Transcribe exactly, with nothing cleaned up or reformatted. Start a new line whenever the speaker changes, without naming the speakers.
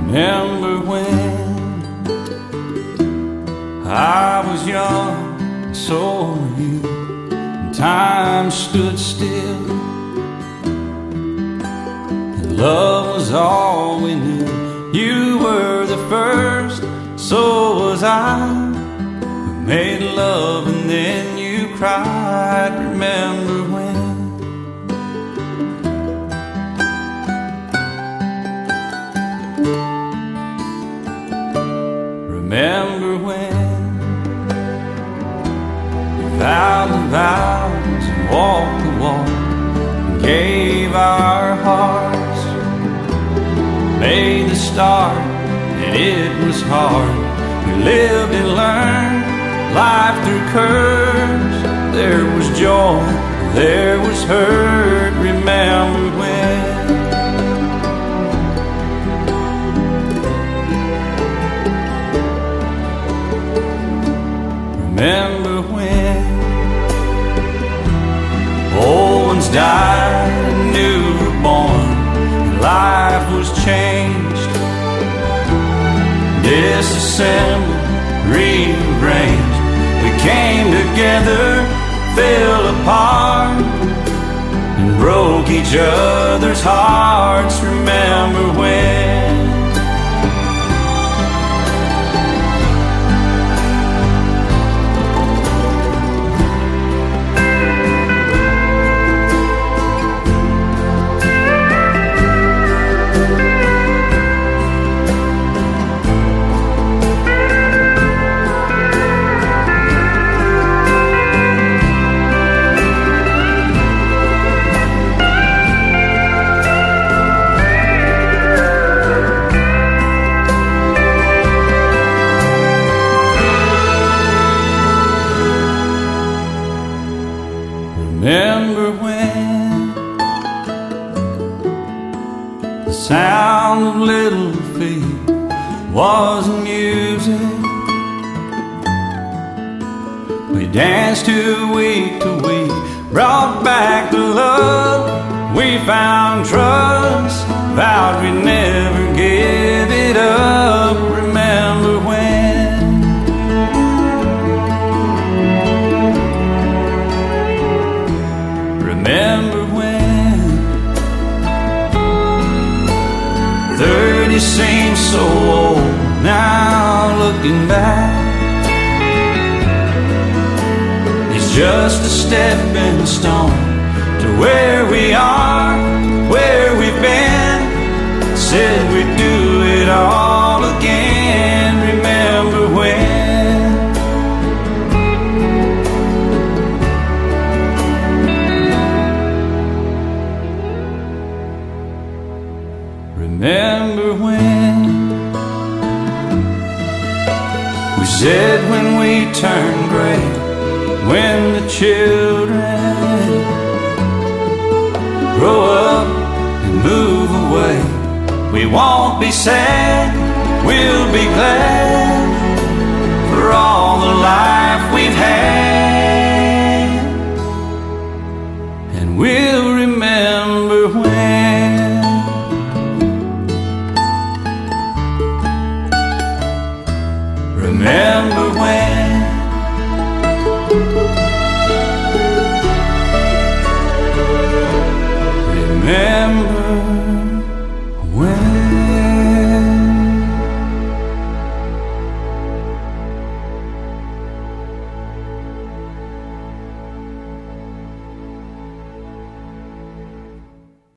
Remember when I was young, and so were you, and time stood still, and love was all we knew. You were the first, so was I, who made love and then you cried. Remember when? Remember when we vowed the vows and walked the walk and gave our hearts, made the start, and it was hard. We lived and learned life through curves. There was joy, there was hurt. Remember when? Remember when old ones died and new were born, and life was changed, disassembled, rearranged. We came together, fell apart, and broke each other's hearts. Remember when? Remember when the sound of little feet was music? We danced to week to week, brought back the love. We found trust, vowed we'd never give it up. Remember when? Remember when thirty seems so old now, looking back, it's just a stepping stone to where we are, where we've been. Said we'd do it all again. Remember when? Remember when we said when we turn gray, when the children grow up and move away, we won't be sad, we'll be glad for all the life we've had, and we'll remember when. Remember when? Remember